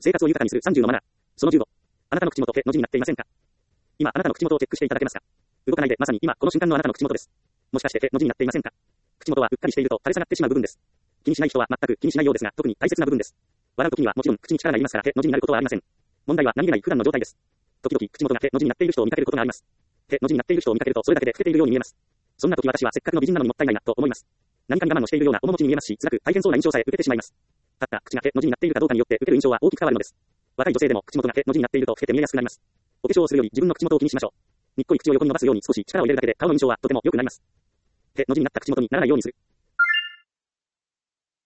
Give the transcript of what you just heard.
生活を豊かにする30のマナー。その15。あなたの口元、への字になっていませんか？今、あなたの口元をチェックしていただけますか？動かないで、まさに今、この瞬間のあなたの口元です。もしかして、への字になっていませんか？口元はうっかりしていると垂れ下がってしまう部分です。気にしない人は全く気にしないようですが、特に大切な部分です。笑うときにはもちろん口に力がいりますから、への字になることはありません。問題は何気ない普段の状態です。時々、口元がへの字になっている人を見かけることがあります。への字になっている人を見かけると、それだけで老けているように見えます。そんな時私はせっかくの美人なのにもったいないな、と思います。何かに我慢をしているような面持ちに見えますし、辛く大変そうな印象さえ受けてしまいます。たった口がへの字になっているかどうかによって受ける印象は大きく変わるのです。若い女性でも口元がへの字になっていると老けて見えやすくなります。お化粧をするより自分の口元を気にしましょう。にっこり口を横に伸ばすように少し力を入れるだけで顔の印象はとても良くなります。への字になった口元にならないようにする。